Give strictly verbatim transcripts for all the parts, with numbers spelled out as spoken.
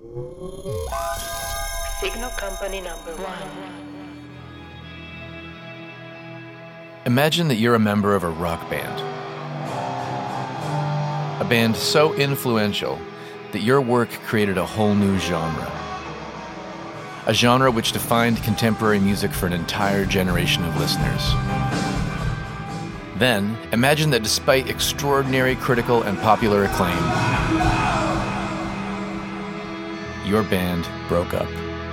Signal Company number one. Imagine that you're a member of a rock band. A band so influential that your work created a whole new genre. A genre which defined contemporary music for an entire generation of listeners. Then, imagine that despite extraordinary critical and popular acclaim, your band broke up.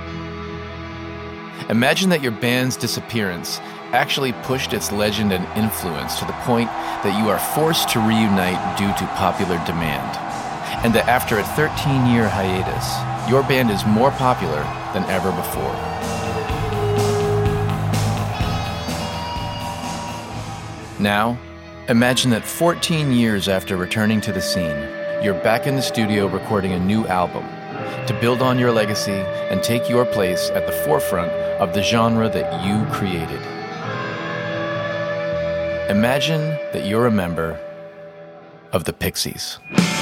Imagine that your band's disappearance actually pushed its legend and influence to the point that you are forced to reunite due to popular demand, and that after a thirteen-year hiatus, your band is more popular than ever before. Now, imagine that fourteen years after returning to the scene, you're back in the studio recording a new album to build on your legacy and take your place at the forefront of the genre that you created. Imagine that you're a member of the Pixies.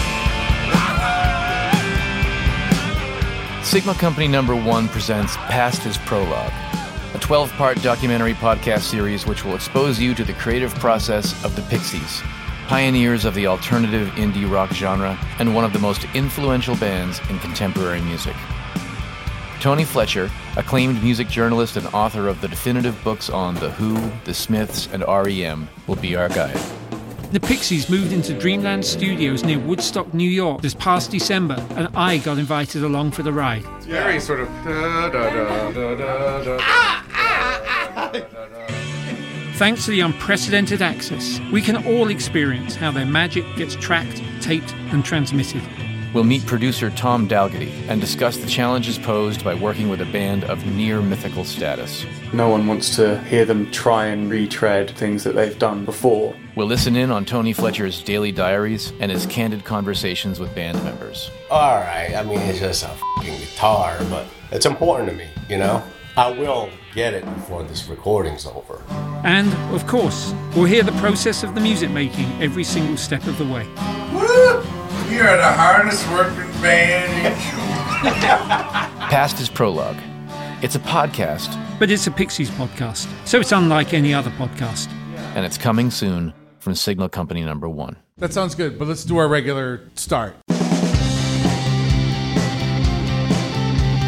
Signal Company number one presents Past His Prologue, a twelve-part documentary podcast series which will expose you to the creative process of the Pixies, pioneers of the alternative indie rock genre and one of the most influential bands in contemporary music. Tony Fletcher, acclaimed music journalist and author of the definitive books on The Who, The Smiths, and R E M, will be our guide. The Pixies moved into Dreamland Studios near Woodstock, New York this past December, and I got invited along for the ride. It's very sort of da da da da da da. Ah, ah, ah. Thanks to the unprecedented access, we can all experience how their magic gets tracked, taped, and transmitted. We'll meet producer Tom Dalgety and discuss the challenges posed by working with a band of near mythical status. No one wants to hear them try and retread things that they've done before. We'll listen in on Tony Fletcher's daily diaries and his candid conversations with band members. All right, I mean, it's just a fucking guitar, but it's important to me, you know? I will get it before this recording's over. And, of course, we'll hear the process of the music making every single step of the way. Woo! You're the hardest working band in show. Past His Prologue. It's a podcast. But it's a Pixies podcast, so it's unlike any other podcast. And it's coming soon from Signal Company number one. That sounds good, but let's do our regular start.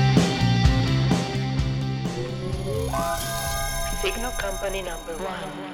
Signal Company number one.